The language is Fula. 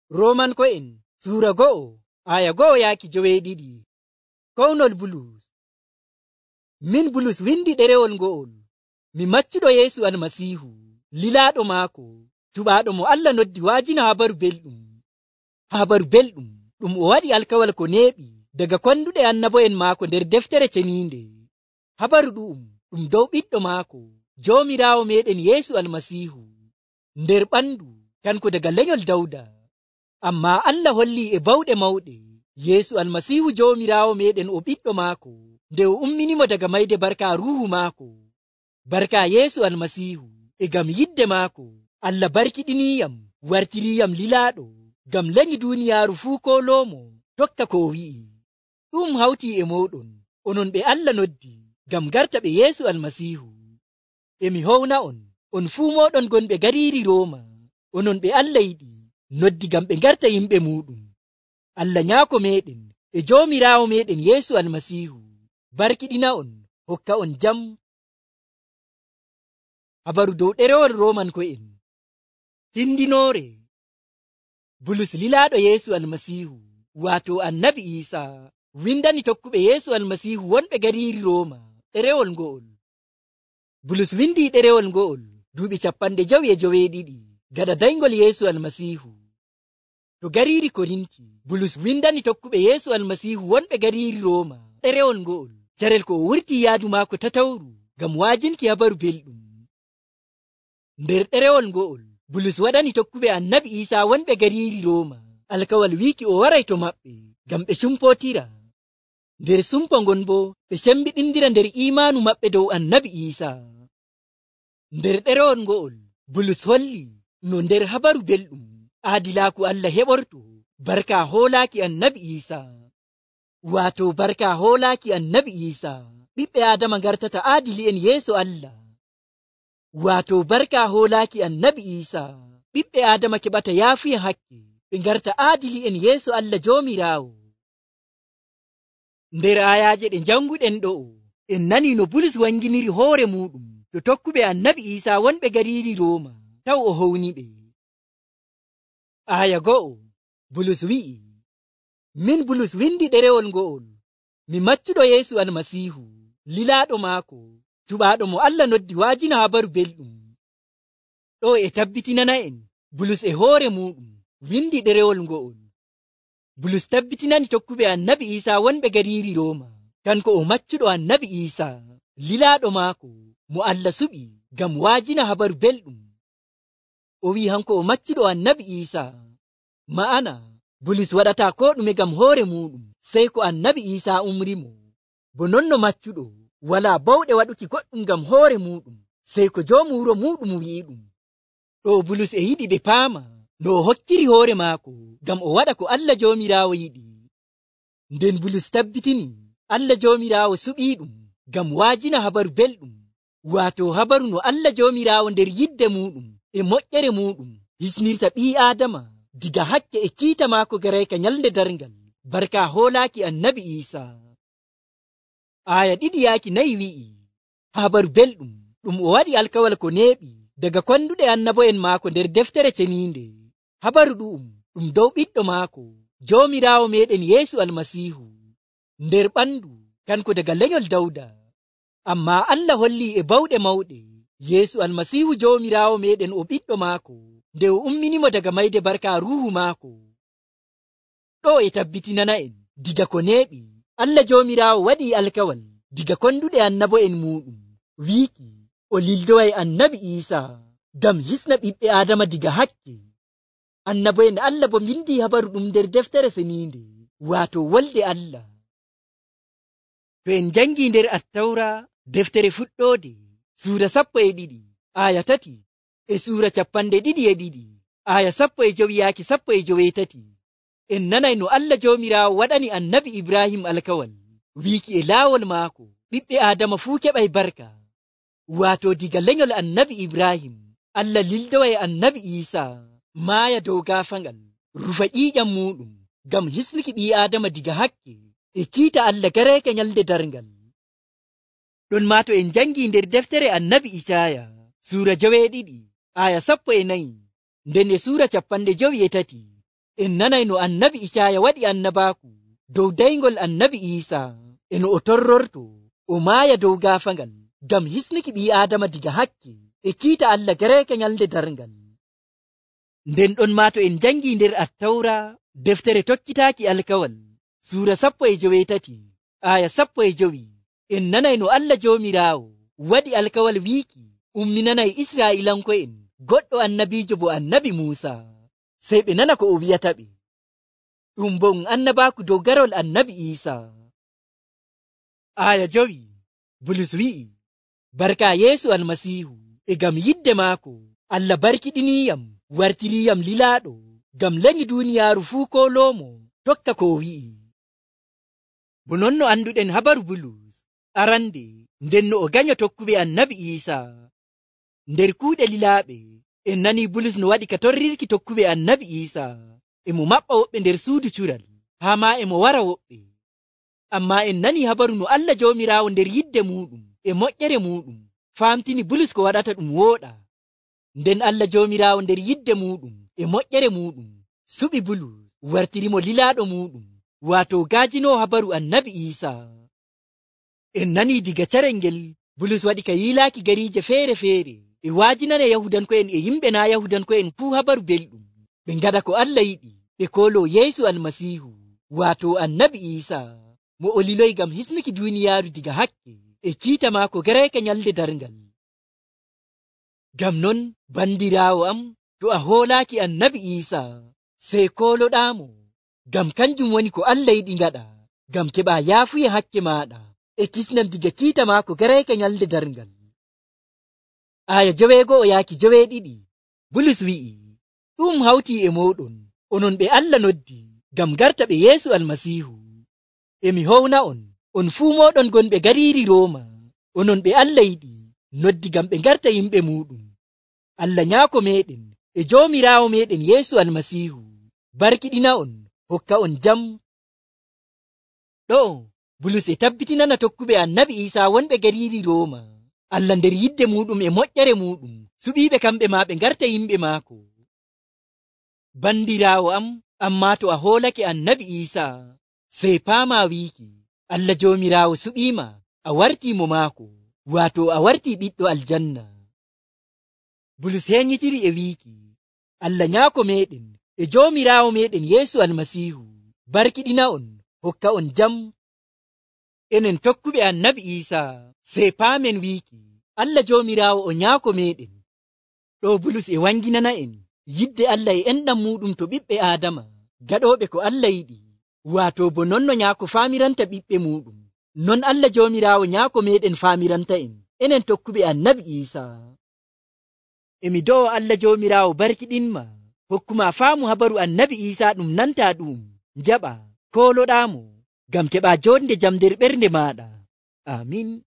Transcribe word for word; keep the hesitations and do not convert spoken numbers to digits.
Rooman ko'en suura go'o aya go'o yaaki joweeɗiɗi. Kownol Bulus. Min Bulus windi ɗerewol ngo'ol, mi maccuɗo Yeesu Almasiihu, lilaaɗo maako, tuɓaaɗo mo Allah noddi waajina habaru belɗum. Habaru belɗum ɗum o waɗi alkawal ko neeɓi daga konduɗe annabo'en maako nder deftere ceniinde. Habaru ɗum ɗum dow ɓiɗɗo maako, joomiraawo meɗen Yeesu Almasiihu, nder ɓandu kanko daga lenyol Dawda. Amma Allah holli e bawɗe mawɗe Yeesu Almasiihu joomiraawo meɗen o ɓiɗɗo maako, nde o umminimo daga mayde barka ruhu maako. Barka Yeesu Almasiihu, e gam yidde maako Allah barkiɗiniyam, wartiriyam lilaaɗo, gam lenyi duniyaaru fuu ko loomo tokka ko wi'i. Ɗum hawti e moɗon, onon ɓe Allah noddi, gam garta ɓe Yeesu Almasiihu. Emi howna on, on fuu moɗon gonɓe gariiri Rooma, onon ɓe Allah yiɗi, noddi gam ɓe garta yimɓe muɗum. Allah nyaako meɗen e joomiraawo meɗen Yeesu Almasiihu barkiɗina on, hokka on jam. Habaru dow ɗerewol Roman ko'en. Tindinoore. Bulus lilaaɗo Yeesu Almasiihu, waato annabi Isa, windani tokkuɓe Yeesu Almasiihu wonɓe gariiri Rooma ɗerewol ngo'ol. Bulus windi ɗerewol ngo'ol duuɓi capanɗe jowi e joweeɗiɗi gaɗa daygol Yeesu Almasiihu. To gariiri Korinti, Bulus windani tokkuɓe Yeesu Almasiihu wonɓe gariiri Rooma ɗerewol ngo'ol, carel ko o wurti yaadu maako tatawru ngam waajinki habaru belɗum. Nder ɗerewol ngo'ol, Bulus waɗani tokkuɓe annabi Isa wonɓe gariiri Rooma alkawal wiiki o waray to maɓɓe ngam ɓe sumpotira. Nder sumpo ngon bo ɓe sembiɗindira nder imaanu maɓɓe dow annabi Isa. Nder ɗerewol ngo'ol, Bulus holli no nder habaru belɗum aadilaaku Allah heɓorto barka hoolaaki annabi Isa. Waato barka hoolaaki annabi Isa, ɓiɓɓe Adama gartata aadili en yeeso Allah. Waato barka hoolaaki annabi Isa, ɓiɓɓe Adama keɓata yaafuya hakke, ɓe garta aadili en yeeso Allah joomiraawo. Nder ayaaje ɗe janguɗen ɗo'o, en nani no Bulus wanginiri hoore muɗum to tokkuɓe annabi Isa wonɓe gariiri Rooma, taw o howniɓe. Aya go'o, Bulus wi'i, min Bulus windi ɗerewol ngo'ol, mi maccuɗo Yeesu Almasiihu, lilaaɗo maako, tuɓaaɗo mo Allah noddi waajina habaru belɗum. Ɗo e tabbitinana en, Bulus e hoore muɗum windi ɗerewol ngo'ol. Bulus tabbitinani tokkuɓe annabi Isa wonɓe gariiri Rooma, kanko o maccuɗo annabi Isa, lilaaɗo maako, mo Allah suɓi ngam waajina habaru belɗum. O wi hanko o maccuɗo annabi Isa, ma'ana Bulus waɗata ko ɗume ngam hoore muɗum, sey ko annabi Isa umrimo. Bo nonno maccuɗo wala bawɗe waɗuki goɗɗum ngam hoore muɗum, sey ko joomu wuro muɗum wi'i ɗum. Ɗo Bulus e yiɗi ɓe paama no o hokkiri hoore maako ngam o waɗa ko Allah joomiraawo yiɗi. Nden Bulus tabbitini Allah joomiraawo suɓii ɗum ngam waajina habaru belɗum, waato habaru no Allah joomiraawo nder yidde muɗum e moƴƴere muɗum hisnirta ɓii Adama diga hakke e kiita maako garayka nyalde darngal, barka hoolaaki annabi Isa. Aya ɗiɗi yaaki nayi wi'i, habaru belɗum ɗum o waɗi alkawal ko neeɓi daga konduɗe annabo'en maako nder deftere ceniinde. Habaru ɗum ɗum dow ɓiɗɗo maako, joomiraawo meɗen Yeesu Almasiihu, nder ɓandu kanko daga lenyol Dawda. Amma Allah holli e bawɗe mawɗe Yeesu Almasiihu joomiraawo meɗen o ɓiɗɗo maako, nde o umminimo daga mayde barka ruhu maako. Ɗo e tabbitinana en diga ko neeɓi Allah joomiraawo waɗi alkawal diga konduɗe annabo'en muɗum, wiiki o lildoway annabi Isa ngam hisna ɓiɓɓe Adama diga hakke. Annabo'en Allah bo mbindi habaru ɗum nder deftere seniinde, waato wolde Allah. To en jangi nder Attawra deftere fuɗɗode suura sappo e ɗiɗi aya tati e suura capanɗe ɗiɗi e ɗiɗi aya sappo e jowi yaaki sappo e joweetati, en nanay no Allah joomiraawo waɗani annabi Ibrahim alkawal, wiiki e laawol maako ɓiɓɓe Adama fuu keɓay barka. Waato diga lenyol annabi Ibrahim, Allah lildoway annabi Isa maaya dow gaafangal, rufa ƴiiƴam muɗum ngam hisnuki ɓii Adama diga hakke e kiita Allah garayka nyalde darngal. Ɗon ma to en jangi nder deftere annabi Isaya suura joweeɗiɗi aya sappo e nayi, nden e suura capanɗe jowi e tati, en nanay no annabi Isaya waɗi annabaaku dow daygol annabi Iisaa eno o torrorto o maaya dow gaafangal ngam hisniki ɓii aadama diga hakke e kiita Allah gareeke nyalde darngal. Nden ɗon maa to en jangi nder attawra deftere tokkitaaki alkawal suura sappo e joweetati aya sappo e jowi en nanay no Allah joomiraawo waɗi alkawal wiiki umminanay Israa'ilanko'en goɗɗo annabiijo bo annabi Muusa sey ɓe nana ko o wi'ata ɓe ɗum bo um annabaaku dow garol annabi Iisaa. Aya jowi Bulus wi'i barka Yeesu almasiihu e gam yidde maako Allah barkiɗiniyam wartiriyam lilaaɗo gam lenyi duuniyaaru fuu ko loomo tokka ko wi'i. Bo non no anduɗen habaru Bulus arande nden no o ganya tokkuɓe annabi Iisaa nder kuuɗe lilaaɓe en nani Bulus no waɗi ka torrirki tokkuɓe annabi Iisaa emo maɓɓa woɓɓe nder suudu cural haa ma emo wara woɓɓe. Amma en nani habaru no Allah joomiraawo nder yidde muɗum e moƴƴere muɗum famtini Bulus ko waɗata ɗum wooɗa. Nden Allah joomiraawo nder yidde muɗum e moƴƴere muɗum suɓi Bulus wartirimo lilaaɗo muɗum waato gaajino habaru annabi Iisaa. En nani diga carel ngel Bulus waɗi ka yiilaaki gariije feere feere e waajinane Yahudanko'en e yimɓe na Yahudanko'en fuu habaru belɗum ɓe ngaɗa ko Allah yiɗi ɓe koolo Yeesu almasiihu waato annabi Iisaa mo o liloy gam hisniki duuniyaaru diga hakke e kiita maako gareeke nyalde darngal. Gam non bandiraawo am to a hoolaaki annabi Iisaa sey kooloɗaamo gam kanjum woni ko Allah yiɗi ngaɗa gam keɓa yaafuye hakke maaɗa e kisnam diga kiita maako gareeke nyalde darngal. Aya joweego o yaaki joweeɗiɗi Bulus wi'i ɗum hawti e moɗon onon ɓe Allah noddi gam garta ɓe Yeesu almasiihu. Emi howna on on fuu moɗon gonɓe gariiri Rooma onon ɓe Allah yiɗi noddi gam ɓe garta yimɓe muɗum. Allah nyaako meɗen e joomiraawo meɗen Yeesu almasiihu barkiɗina on hokka on jam. Ɗo Bulus e tabbitinana tokkuɓe annabi Iisaa wonɓe gariiri Rooma Allah nder yidde muɗum e moƴƴere muɗum suɓiiɓe kamɓe ma ɓe garta yimɓe maako. Bandiraawo am amma to a hoolake annabi Iisaa sey paama wiiki Allah joomiraawo suɓiima a wartiimo maako waato a warti ɓiɗɗo aljanna. Bulus henyitiri e wiiki Allah nyaako meɗen e joomiraawo meɗen Yeesu almasiihu barkiɗina on hokka on jam. Enen tokkuɓe annabi Iisaa sey paamen wiiki Allah joomiraawo o nyaako meɗen. Ɗo Bulus e wanginana en yidde Allah e enɗam muɗum to ɓiɓɓe Aadama gaɗooɓe ko Allah yiɗi waato bo non no nyaako faamiranta ɓiɓɓe muɗum non Allah joomiraawo nyaako meɗen faamiranta en enen tokkuɓe annabi Iisaa. Emi do'o Allah joomiraawo barkiɗinma hokkuma faamu habaru annabi Iisaa ɗum nanta ɗum njaɓa kooloɗaamo gam keɓa jonde jam nder ɓernde maɗa. Amin.